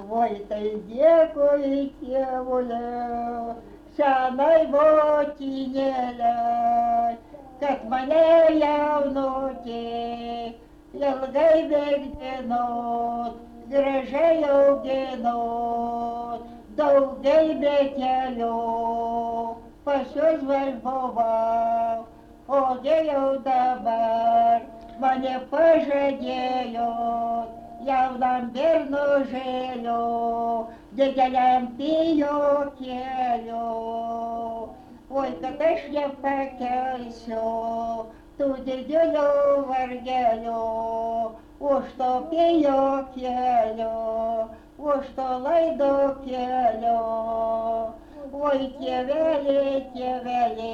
Oi, tai dėkui tėvulė, senai motinėlė, kad mane jaunutį ilgai mėginot, gražiai auginot, daugybę kelių pas jus važiavau, o jau dabar mane pažadėjot. Jaunam bernužėliu, dideliam pijokėliu. Oi, kad aš nepakelsiu tų didelių vargelių, už to pijokėliu, už to laidokėliu. Oi, tėveli, tėveli,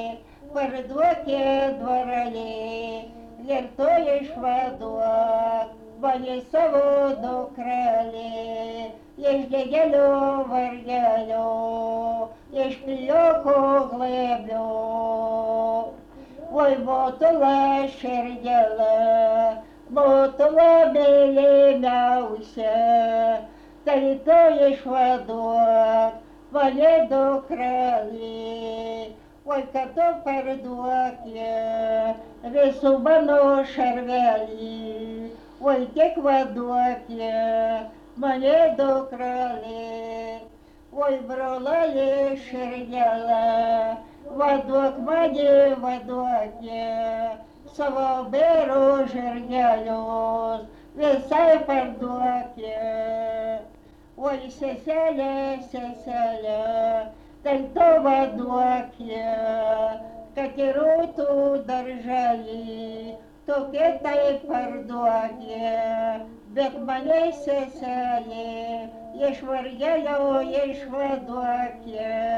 parduokit dvarelį, ir to išvaduok. Mane savo dukrelį, iš didelio vargelio, iš pijoko glėbio. Oi, motula širdėlė, motula mylimiausia, tai tu išvaduok mane dukrelį. Oi, kad tu parduoki visų mano šarvelį. Oi, tik vaduokė mane dukrelė, oi, brolelė širdėlė, vaduok mane, vaduokė, savo bėrų žirgelius visai parduokė. Oi, seselė, seselė, tai tu vaduokė, kad ir rūtų darželį. Tokie tai parduokė, bet mane seselė iš vargelio išvaduokė.